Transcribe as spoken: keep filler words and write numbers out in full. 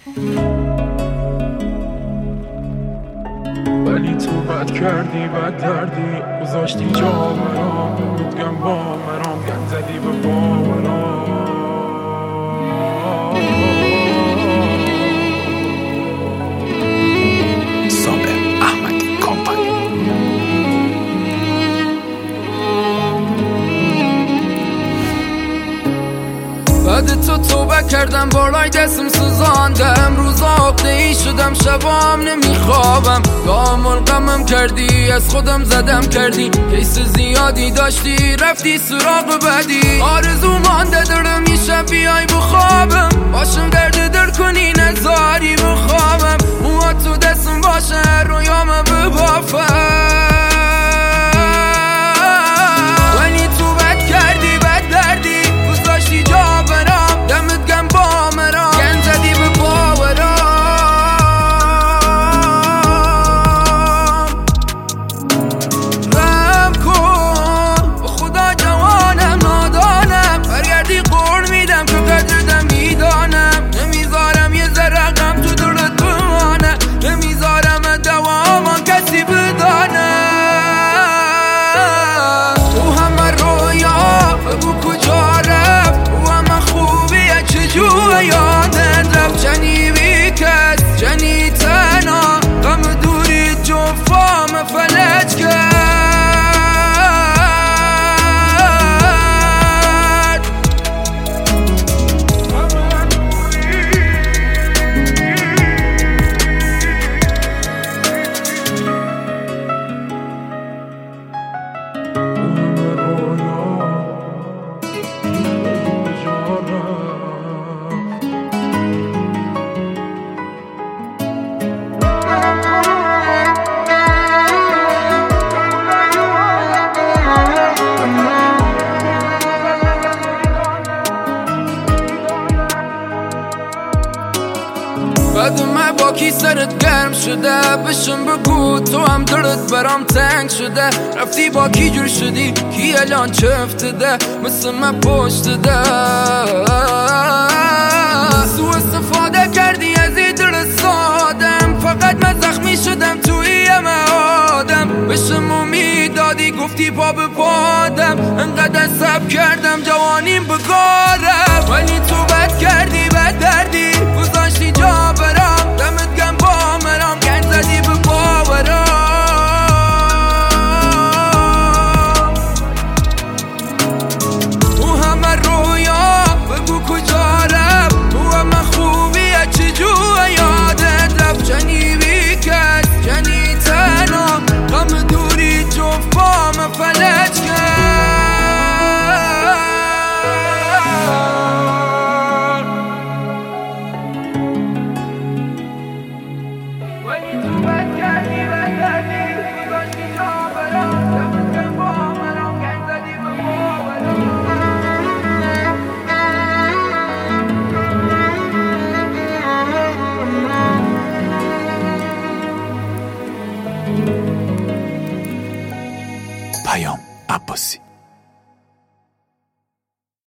ولی تو بد کردی بد دردی گذاشتی جا برام بودگم با مرام گن زدی به باورام صابر احمدی کامپانی. بعد تو توبه کردم بالای دستم سوزاندم روزا عقده ای شدم شبام نمیخوابم دامل غمم کردی از خودم زدم کردی کیس زیادی داشتی رفتی سراغ بدی آرزو مانده دارم یه شب بیای بخوابم باشم درد در کنی نزاری بخوابم موها تو دستم باشه رویام ببافم ولی تو بد کردی بد دردی گذاشتی جا برام دمت گم با مرام گن زدی به باورام رم کن به خدا جوانم نادانم برگردی قول میدم که قدردم میدانم نمیذارم یه ذره غم تو دلت بمانه نمیذارم دوامان کسی بدانه تو همه رویا بگو کجا رفت رو همه خوبیه چجوه یادت رفت جنی بی کس جنی تنها غم دوری جفام فلج کرد بعد من با کی سرت گرم شده بشم بگو تو هم دلت برام تنگ شده رفتی با کی جور شدی کی الان چه افتده مثل من پشت ده سو استفاده کردی از این دل سادم فقط من زخمی شدم توی همه آدم بشم امید دادی گفتی پا به پادم انقدر سب کردم جوانیم بگارم ولی تو بد کردی